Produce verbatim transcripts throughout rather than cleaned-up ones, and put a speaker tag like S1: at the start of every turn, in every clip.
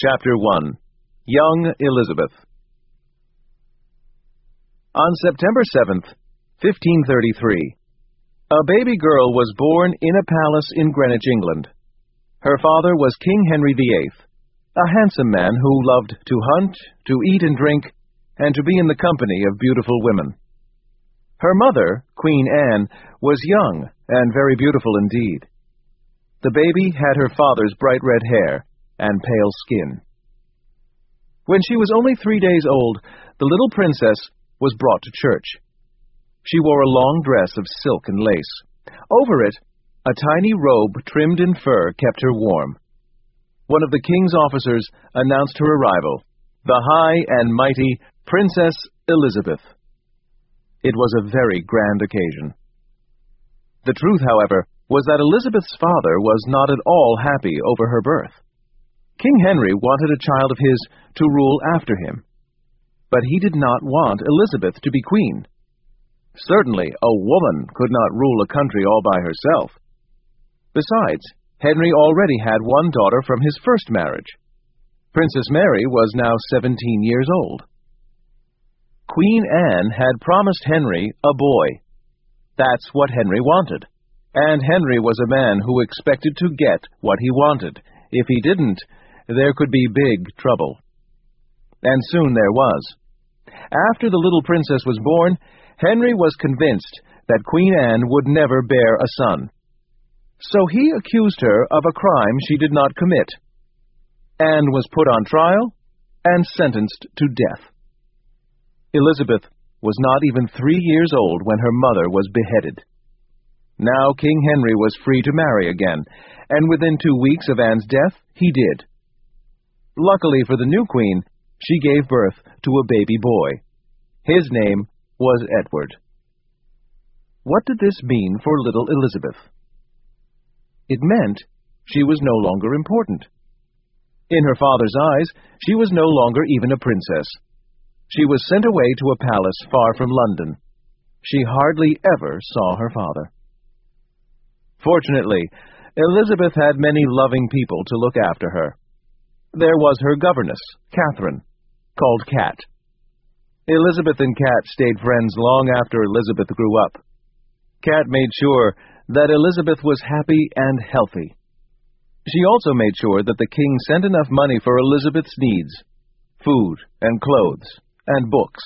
S1: Chapter one. Young Elizabeth. On September seventh, fifteen thirty-three, a baby girl was born in a palace in Greenwich, England. Her father was King Henry the Eighth, a handsome man who loved to hunt, to eat and drink, and to be in the company of beautiful women. Her mother, Queen Anne, was young and very beautiful indeed. The baby had her father's bright red hair and pale skin. When she was only three days old, the little princess was brought to church. She wore a long dress of silk and lace. Over it, a tiny robe trimmed in fur kept her warm. One of the king's officers announced her arrival, the high and mighty Princess Elizabeth. It was a very grand occasion. The truth, however, was that Elizabeth's father was not at all happy over her birth. King Henry wanted a child of his to rule after him, but he did not want Elizabeth to be queen. Certainly, a woman could not rule a country all by herself. Besides, Henry already had one daughter from his first marriage. Princess Mary was now seventeen years old. Queen Anne had promised Henry a boy. That's what Henry wanted, and Henry was a man who expected to get what he wanted. If he didn't, there could be big trouble. And soon there was. After the little princess was born, Henry was convinced that Queen Anne would never bear a son. So he accused her of a crime she did not commit. Anne was put on trial and sentenced to death. Elizabeth was not even three years old when her mother was beheaded. Now King Henry was free to marry again, and within two weeks of Anne's death, he did. Luckily for the new queen, she gave birth to a baby boy. His name was Edward. What did this mean for little Elizabeth? It meant she was no longer important. In her father's eyes, she was no longer even a princess. She was sent away to a palace far from London. She hardly ever saw her father. Fortunately, Elizabeth had many loving people to look after her. There was her governess, Catherine, called Cat. Elizabeth and Cat stayed friends long after Elizabeth grew up. Cat made sure that Elizabeth was happy and healthy. She also made sure that the king sent enough money for Elizabeth's needs, food and clothes and books.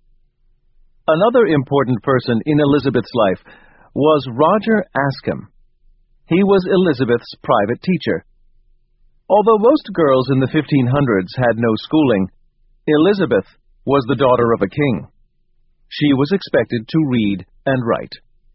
S1: Another important person in Elizabeth's life was Roger Ascham. He was Elizabeth's private teacher. Although most girls in the fifteen hundreds had no schooling, Elizabeth was the daughter of a king. She was expected to read and write.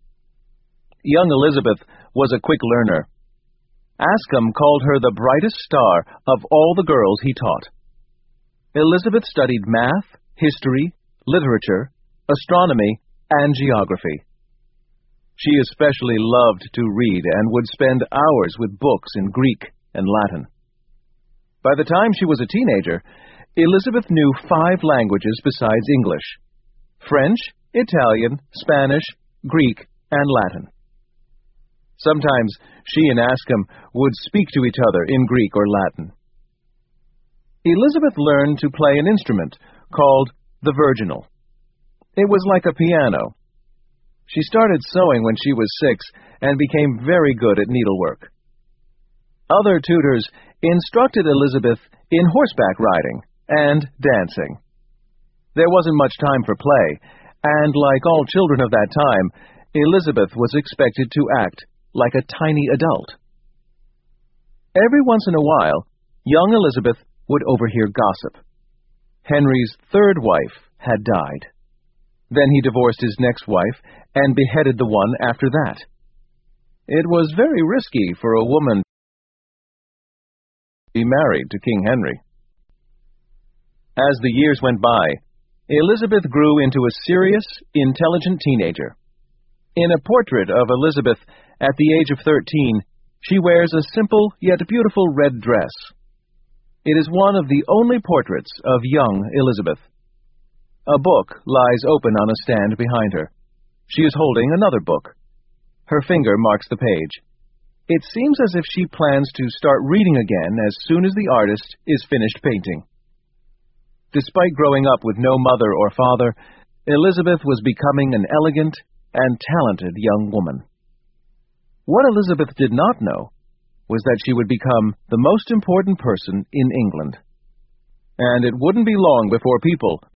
S1: Young Elizabeth was a quick learner. Ascham called her the brightest star of all the girls he taught. Elizabeth studied math, history, literature, astronomy, and geography. She especially loved to read and would spend hours with books in Greek and Latin. By the time she was a teenager, Elizabeth knew five languages besides English: French, Italian, Spanish, Greek, and Latin. Sometimes she and Ascham would speak to each other in Greek or Latin. Elizabeth learned to play an instrument called the virginal. It was like a piano. She started sewing when she was six and became very good at needlework. Other tutors instructed Elizabeth in horseback riding and dancing. There wasn't much time for play, and like all children of that time, Elizabeth was expected to act like a tiny adult. Every once in a while, young Elizabeth would overhear gossip. Henry's third wife had died. Then he divorced his next wife and beheaded the one after that. It was very risky for a woman to be married to King Henry. As the years went by, Elizabeth grew into a serious, intelligent teenager. In a portrait of Elizabeth at the age of thirteen, she wears a simple yet beautiful red dress. It is one of the only portraits of young Elizabeth. A book lies open on a stand behind her. She is holding another book. Her finger marks the page. It seems as if she plans to start reading again as soon as the artist is finished painting. Despite growing up with no mother or father, Elizabeth was becoming an elegant and talented young woman. What Elizabeth did not know was that she would become the most important person in England. And it wouldn't be long before people